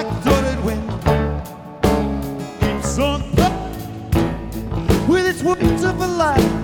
hot-blooded wind keeps on blowing with its wings of a light.